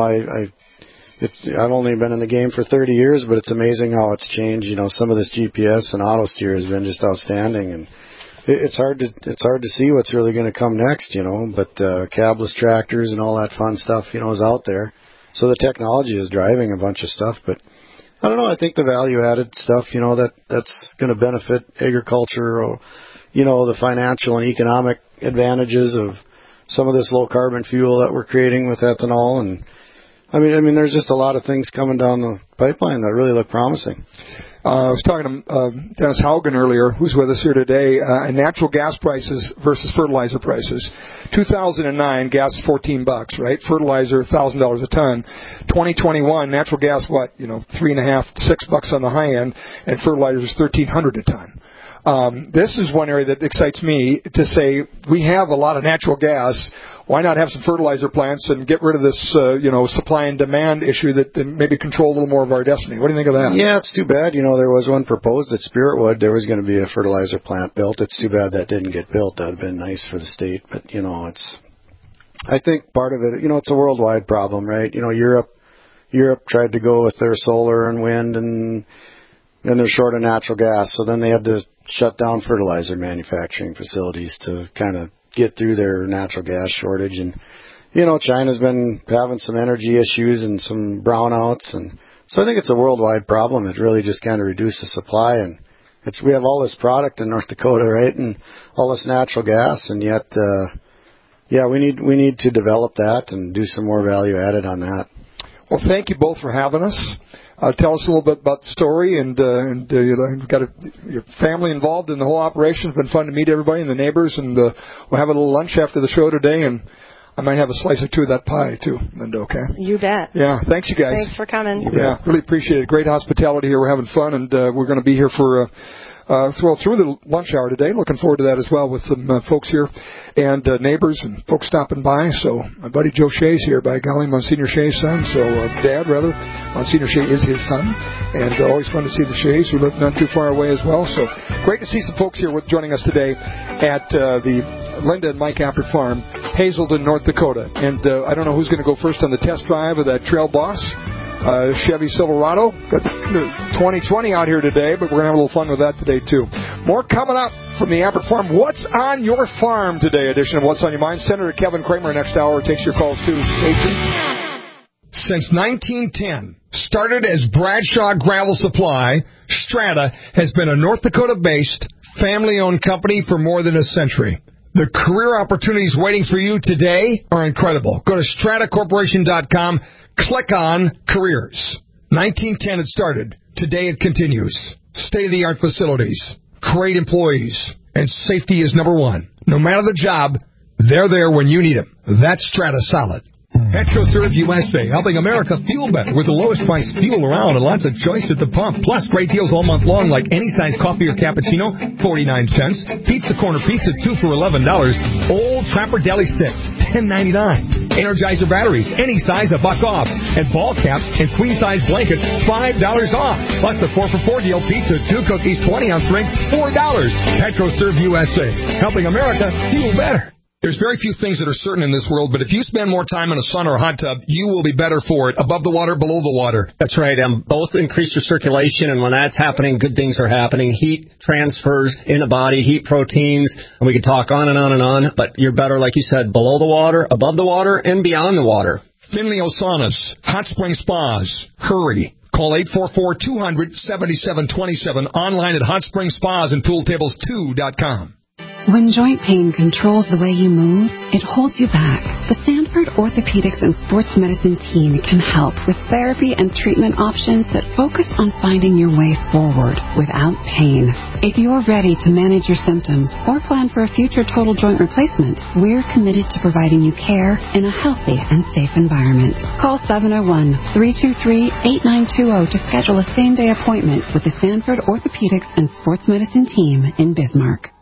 I've only been in the game for 30 years, but it's amazing how it's changed. You know, some of this GPS and auto steer has been just outstanding, and it's hard to see what's really going to come next. You know, but cabless tractors and all that fun stuff, you know, is out there. So the technology is driving a bunch of stuff, but I don't know. I think the value-added stuff, you know, that's going to benefit agriculture, or, you know, the financial and economic advantages of some of this low-carbon fuel that we're creating with ethanol, and I mean, there's just a lot of things coming down the pipeline that really look promising.
I was talking to Dennis Haugen earlier, who's with us here today, natural gas prices versus fertilizer prices. 2009, gas $14, right? Fertilizer $1,000 a ton. 2021, natural gas, $3.5, $6 on the high end, and fertilizer is $1,300 a ton. This is one area that excites me to say we have a lot of natural gas. Why not have some fertilizer plants and get rid of this, supply and demand issue that maybe control a little more of our destiny? What do you think of that?
Yeah, it's too bad. You know, there was one proposed at Spiritwood. There was going to be a fertilizer plant built. It's too bad that didn't get built. That would have been nice for the state. But, you know, I think part of it, you know, it's a worldwide problem, right? You know, Europe tried to go with their solar and wind, and they're short of natural gas. So then they had to shut down fertilizer manufacturing facilities to kind of get through their natural gas shortage. And, you know, China's been having some energy issues and some brownouts, and so I think it's a worldwide problem. It really just kind of reduces supply, and we have all this product in North Dakota, right, and all this natural gas, and yet, we need to develop that and do some more value added on that.
Well, thank you both for having us. Tell us a little bit about the story, and you've got your family involved in the whole operation. It's been fun to meet everybody and the neighbors, and we'll have a little lunch after the show today, and I might have a slice or two of that pie, too, Linda, okay?
You bet.
Yeah, thanks, you guys.
Thanks for coming.
Yeah, really appreciate it. Great hospitality here. We're having fun, and we're going to be here for through the lunch hour today. Looking forward to that as well with some folks here and neighbors and folks stopping by. So my buddy Joe Shea's here, by golly, Monsignor Shea's son. So Dad, rather. Monsignor Shea is his son. And always fun to see the Sheas, who live not too far away as well. So great to see some folks here joining us today at the Linda and Mike Appert Farm, Hazelton, North Dakota. And I don't know who's going to go first on the test drive of that Trail Boss Chevy Silverado. Got the 2020 out here today, but we're going to have a little fun with that today, too. More coming up from the Appert Farm. What's on your farm today edition of What's on Your Mind? Senator Kevin Kramer next hour takes your calls, too.
Since 1910, started as Bradshaw Gravel Supply, Strata has been a North Dakota-based, family-owned company for more than a century. The career opportunities waiting for you today are incredible. Go to stratacorporation.com, click on Careers. 1910 it started. Today it continues. State-of-the-art facilities, great employees, and safety is number one. No matter the job, they're there when you need them. That's Strata Solid. PetroServe USA, helping America fuel better with the lowest price fuel around and lots of choice at the pump. Plus, great deals all month long, like any size coffee or cappuccino, 49 cents. Pizza Corner Pizza, 2 for $11. Old Trapper Deli Sticks, $10.99. Energizer batteries, any size, $1 off. And ball caps and queen-size blankets, $5 off. Plus, the 4-for-4 deal, pizza, 2 cookies, 20-ounce drink, $4. PetroServe USA, helping America fuel better. There's very few things that are certain in this world, but if you spend more time in a sun or a hot tub, you will be better for it. Above the water, below the water.
That's right. Both increase your circulation, and when that's happening, good things are happening. Heat transfers in the body, heat proteins, and we could talk on and on and on, but you're better, like you said, below the water, above the water, and beyond the water.
Finley Saunas, Hot Spring Spas. Hurry. Call 844-200-7727. Online at hotspringspaandpooltables2.com.
When joint pain controls the way you move, it holds you back. The Sanford Orthopedics and Sports Medicine team can help with therapy and treatment options that focus on finding your way forward without pain. If you're ready to manage your symptoms or plan for a future total joint replacement, we're committed to providing you care in a healthy and safe environment. Call 701-323-8920 to schedule a same-day appointment with the Sanford Orthopedics and Sports Medicine team in Bismarck.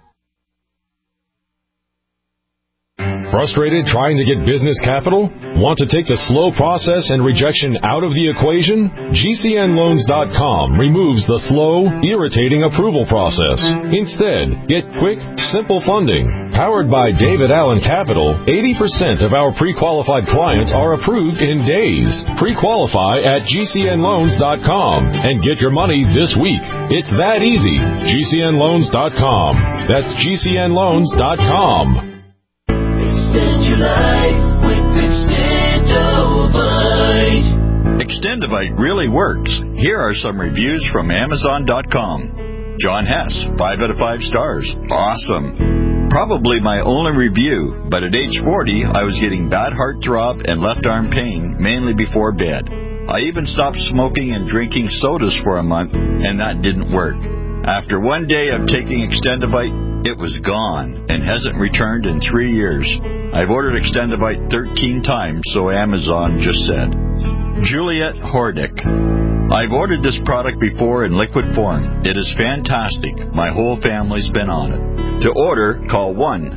Frustrated trying to get business capital? Want to take the slow process and rejection out of the equation? GCNLoans.com removes the slow, irritating approval process. Instead, get quick, simple funding. Powered by David Allen Capital, 80% of our pre-qualified clients are approved in days. Pre-qualify at GCNLoans.com and get your money this week. It's that easy. GCNLoans.com. That's GCNLoans.com.
Extend your life with Extendovite. Extendovite really works. Here are some reviews from Amazon.com. John Hess, 5 out of 5 stars. Awesome. Probably my only review, but at age 40, I was getting bad heartthrob and left arm pain, mainly before bed. I even stopped smoking and drinking sodas for a month, and that didn't work. After one day of taking Extendovite, it was gone and hasn't returned in 3 years. I've ordered Extendovite 13 times, so Amazon just said. Juliet Hordick. I've ordered this product before in liquid form. It is fantastic. My whole family's been on it. To order, call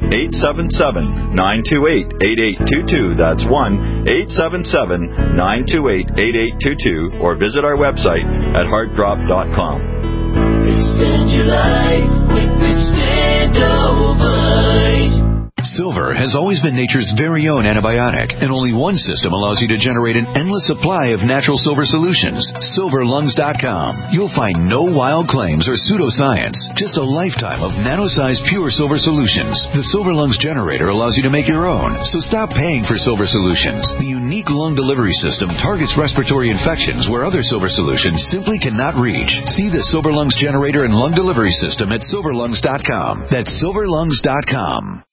1-877-928-8822. That's 1-877-928-8822. Or visit our website at heartdrop.com. Extend your life with Extendovite.
Silver has always been nature's very own antibiotic, and only one system allows you to generate an endless supply of natural silver solutions. SilverLungs.com. You'll find no wild claims or pseudoscience, just a lifetime of nano-sized pure silver solutions. The Silver Lungs generator allows you to make your own, so stop paying for silver solutions. The unique lung delivery system targets respiratory infections where other silver solutions simply cannot reach. See the Silver Lungs generator and lung delivery system at SilverLungs.com. That's SilverLungs.com.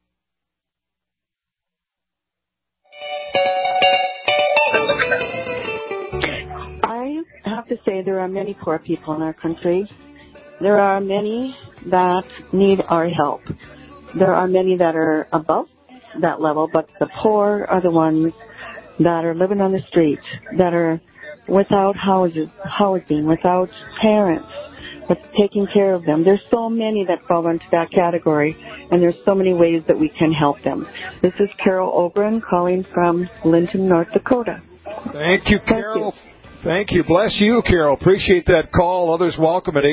I have to say there are many poor people in our country. There are many that need our help. There are many that are above that level, but the poor are the ones that are living on the street, that are without housing, without parents, but taking care of them. There's so many that fall into that category, and there's so many ways that we can help them. This is Carol Oberon calling from Linton, North Dakota.
Thank you, Carol. Thank you. Bless you, Carol. Appreciate that call. Others welcome at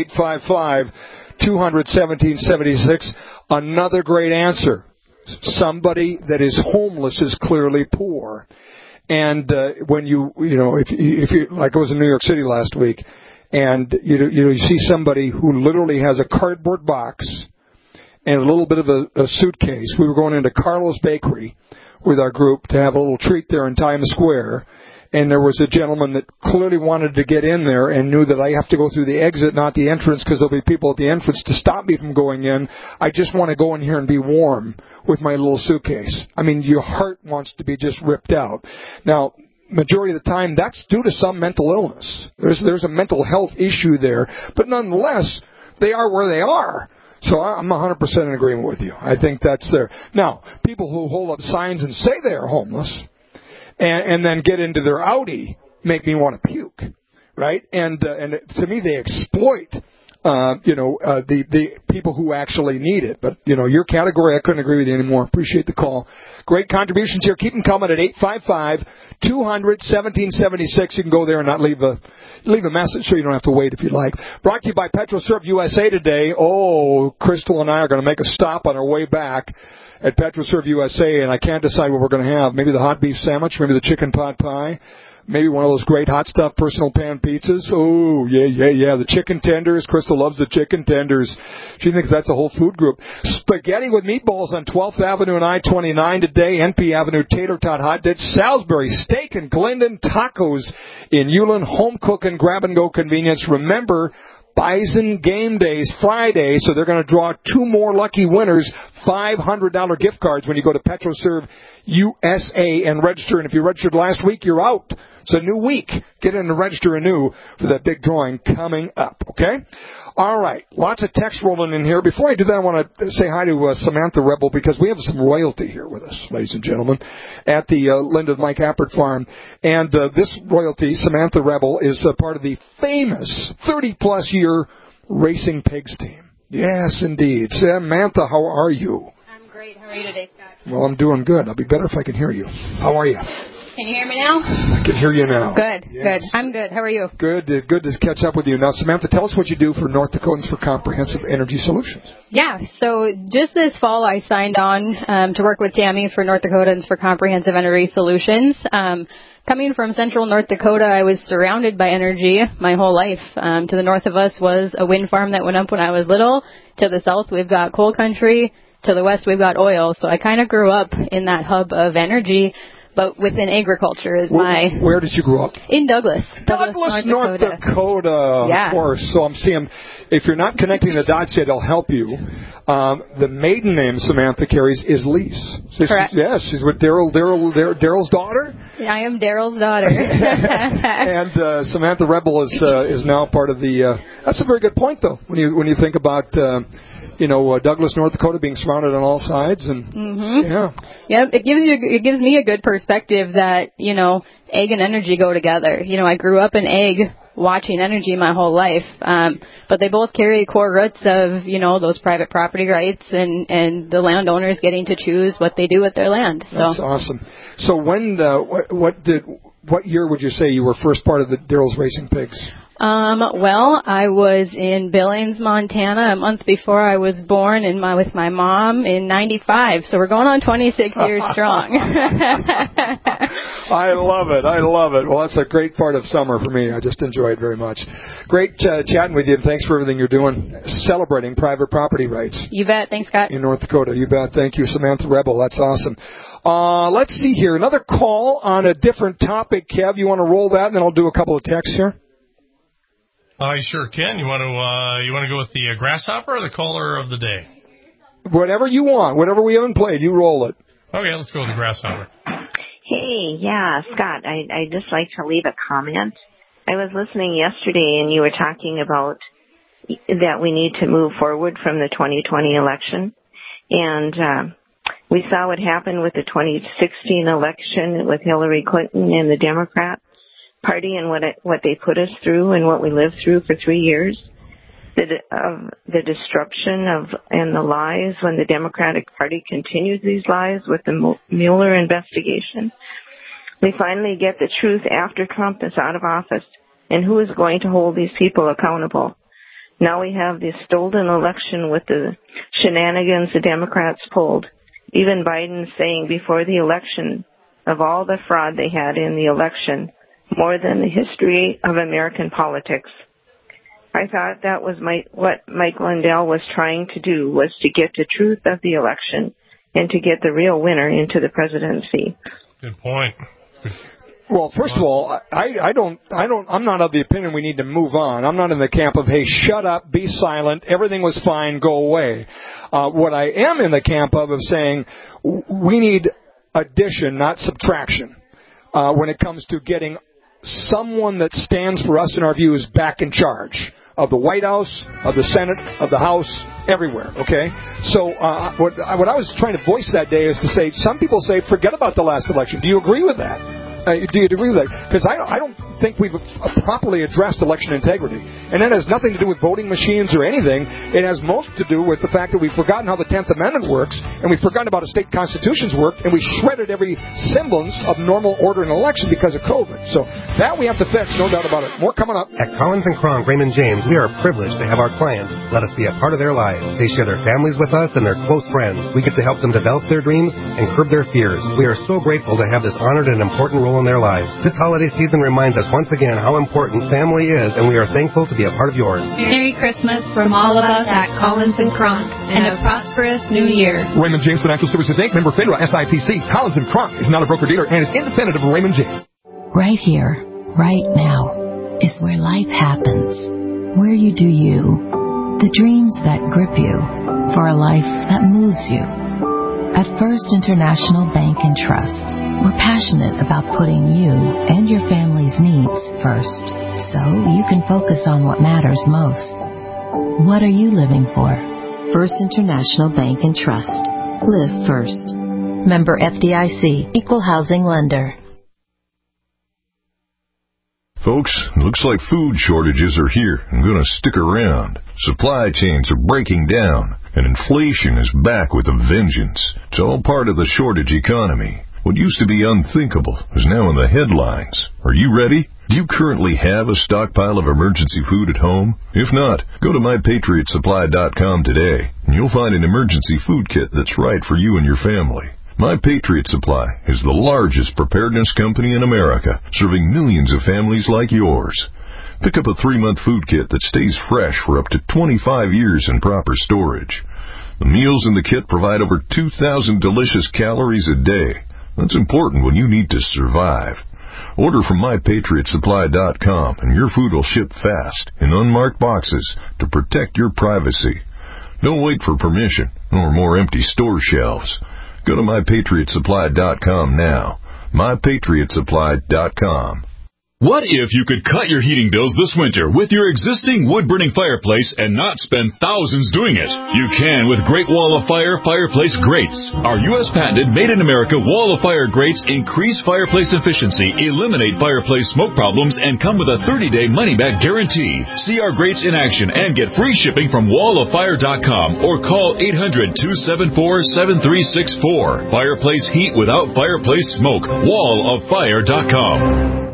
855-200-1776. Another great answer. Somebody that is homeless is clearly poor. And when you if you, like I was in New York City last week, and you see somebody who literally has a cardboard box and a little bit of a suitcase. We were going into Carlos Bakery with our group to have a little treat there in Times Square. And there was a gentleman that clearly wanted to get in there and knew that I have to go through the exit, not the entrance, because there'll be people at the entrance to stop me from going in. I just want to go in here and be warm with my little suitcase. I mean, your heart wants to be just ripped out. Now, majority of the time, that's due to some mental illness. There's a mental health issue there. But nonetheless, they are where they are. So I'm 100% in agreement with you. I think that's there. Now, people who hold up signs and say they are homeless and then get into their Audi make me want to puke, right? And to me, they exploit, the people who actually need it. But, your category, I couldn't agree with you anymore. Appreciate the call. Great contributions here. Keep them coming at 855-200-1776. You can go there and not leave a message so you don't have to wait if you'd like. Brought to you by PetroServe USA today. Oh, Crystal and I are going to make a stop on our way back at PetroServe USA, and I can't decide what we're going to have. Maybe the hot beef sandwich, maybe the chicken pot pie, maybe one of those great hot stuff personal pan pizzas. Oh, yeah. The chicken tenders. Crystal loves the chicken tenders. She thinks that's a whole food group. Spaghetti with meatballs on 12th Avenue and I-29 today. NP Avenue Tater Tot Hot Dish. Salisbury Steak in Glendon. Tacos in Ulen. Home cook and grab-and-go convenience. Remember, Bison Game Days Friday, so they're going to draw 2 more lucky winners, $500 gift cards when you go to PetroServe USA and register. And if you registered last week, you're out. It's a new week. Get in and register anew for that big drawing coming up, okay? All right. Lots of text rolling in here. Before I do that, I want to say hi to Samantha Rebel, because we have some royalty here with us, ladies and gentlemen, at the Linda Mike Appert Farm. And this royalty, Samantha Rebel, is part of the famous 30-plus year Racing Pigs team. Yes, indeed. Samantha, how are you?
I'm great. How are you today, Scott?
Well, I'm doing good. I'll be better if I can hear you. How are you?
Can you hear me now?
I can hear you now.
Good,
yes.
Good. I'm good. How are you?
Good to catch up with you. Now, Samantha, tell us what you do for North Dakotans for Comprehensive Energy Solutions.
Yeah, so just this fall I signed on to work with Tammy for North Dakotans for Comprehensive Energy Solutions. Coming from central North Dakota, I was surrounded by energy my whole life. To the north of us was a wind farm that went up when I was little. To the south, we've got coal country. To the west, we've got oil. So I kind of grew up in that hub of energy. But within agriculture is my...
Where did you grow up?
In Douglas.
North Dakota.
Yeah.
Of course. So I'm seeing, if you're not connecting the dots yet, it'll help you. The maiden name Samantha carries is Lise.
Correct.
Yes, she's with Daryl's daughter?
Yeah, I am Daryl's daughter.
And Samantha Rebel is now part of the... that's a very good point, though, when you think about... Douglas, North Dakota, being surrounded on all sides, and
it gives me a good perspective that ag and energy go together. I grew up in ag, watching energy my whole life, but they both carry core roots of those private property rights and the landowners getting to choose what they do with their land. So.
That's awesome. So when what year would you say you were first part of the Daryl's Racing Pigs?
Well, I was in Billings, Montana a month before I was born with my mom in 95. So we're going on 26 years strong.
I love it. Well, that's a great part of summer for me. I just enjoy it very much. Great chatting with you, and thanks for everything you're doing, celebrating private property rights.
You bet. Thanks, Scott.
In North Dakota. You bet. Thank you, Samantha Rebel. That's awesome. Let's see here. Another call on a different topic. Kev, you want to roll that, and then I'll do a couple of texts here?
I sure can. You want to go with the grasshopper or the caller of the day?
Whatever you want. Whatever we haven't played, you roll it.
Okay, let's go with the grasshopper.
Hey, yeah, Scott, I'd just like to leave a comment. I was listening yesterday, and you were talking about that we need to move forward from the 2020 election. And we saw what happened with the 2016 election with Hillary Clinton and the Democrat Party and what they put us through and what we lived through for 3 years. the disruption and the lies when the Democratic Party continues these lies with the Mueller investigation. We finally get the truth after Trump is out of office, and who is going to hold these people accountable. Now we have this stolen election with the shenanigans the Democrats pulled. Even Biden saying before the election of all the fraud they had in the election, more than the history of American politics. I thought that was what Mike Lindell was trying to do, was to get the truth of the election and to get the real winner into the presidency.
Good point.
Well, first of all, I'm not of the opinion we need to move on. I'm not in the camp of, hey, shut up, be silent, everything was fine, go away. What I am in the camp of saying we need addition, not subtraction, when it comes to getting someone that stands for us in our views back in charge of the White House, of the Senate, of the House, everywhere, okay? So what I was trying to voice that day is to say, some people say, forget about the last election. Do you agree with that? Do you agree with that? Because I don't think we've properly addressed election integrity. And that has nothing to do with voting machines or anything. It has most to do with the fact that we've forgotten how the 10th Amendment works, and we've forgotten about how state constitutions work, and we shredded every semblance of normal order in an election because of COVID. So that we have to fix, no doubt about it. More coming up.
At Collins & Kronk, Raymond James, we are privileged to have our clients let us be a part of their lives. They share their families with us and their close friends. We get to help them develop their dreams and curb their fears. We are so grateful to have this honored and important role in their lives. This holiday season reminds us once again how important family is, and we are thankful to be a part of yours.
Merry Christmas from all of us at Collins & Kronk, and a prosperous New Year.
Raymond James Financial Services, Inc., member FINRA, SIPC. Collins & Kronk is not a broker-dealer and is independent of Raymond James.
Right here, right now, is where life happens, where you do you, the dreams that grip you, for a life that moves you. At First International Bank and Trust, we're passionate about putting you and your family's needs first, so you can focus on what matters most. What are you living for? First International Bank and Trust. Live first. Member FDIC, Equal Housing Lender.
Folks, looks like food shortages are here and going to stick around. Supply chains are breaking down, and inflation is back with a vengeance. It's all part of the shortage economy. What used to be unthinkable is now in the headlines. Are you ready? Do you currently have a stockpile of emergency food at home? If not, go to MyPatriotSupply.com today, and you'll find an emergency food kit that's right for you and your family. My Patriot Supply is the largest preparedness company in America, serving millions of families like yours. Pick up a 3-month food kit that stays fresh for up to 25 years in proper storage. The meals in the kit provide over 2,000 delicious calories a day. That's important when you need to survive. Order from MyPatriotSupply.com and your food will ship fast in unmarked boxes to protect your privacy. Don't wait for permission or more empty store shelves. Go to MyPatriotSupply.com now. MyPatriotSupply.com.
What if you could cut your heating bills this winter with your existing wood-burning fireplace and not spend thousands doing it? You can with Great Wall of Fire fireplace grates. Our U.S. patented made-in-America Wall of Fire grates increase fireplace efficiency, eliminate fireplace smoke problems, and come with a 30-day money-back guarantee. See our grates in action and get free shipping from walloffire.com or call 800-274-7364. Fireplace heat without fireplace smoke. walloffire.com.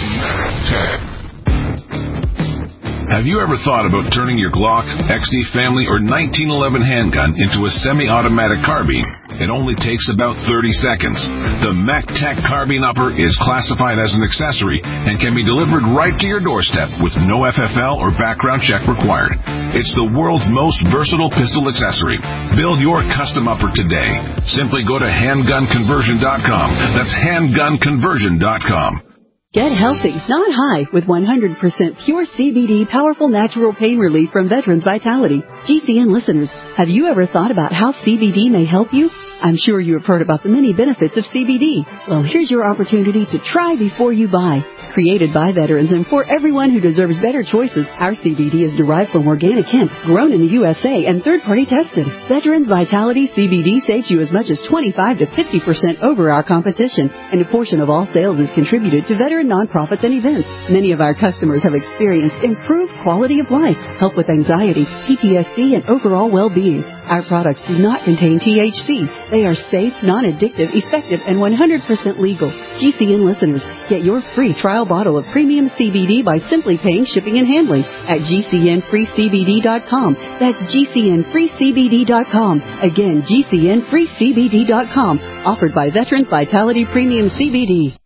Have you ever thought about turning your Glock, XD Family, or 1911 handgun into a semi-automatic carbine? It only takes about 30 seconds. The MacTech Carbine Upper is classified as an accessory and can be delivered right to your doorstep with no FFL or background check required. It's the world's most versatile pistol accessory. Build your custom upper today. Simply go to handgunconversion.com. That's handgunconversion.com.
Get healthy, not high, with 100% pure CBD powerful natural pain relief from Veterans Vitality. GCN listeners, have you ever thought about how CBD may help you? I'm sure you have heard about the many benefits of CBD. Well, here's your opportunity to try before you buy. Created by veterans and for everyone who deserves better choices, our CBD is derived from organic hemp, grown in the USA, and third-party tested. Veterans Vitality CBD saves you as much as 25 to 50% over our competition, and a portion of all sales is contributed to veteran nonprofits and events. Many of our customers have experienced improved quality of life, help with anxiety, PTSD, and overall well-being. Our products do not contain THC. They are safe, non-addictive, effective, and 100% legal. GCN listeners, get your free trial bottle of premium CBD by simply paying shipping and handling at GCNFreeCBD.com. That's GCNFreeCBD.com. Again, GCNFreeCBD.com. Offered by Veterans Vitality Premium CBD.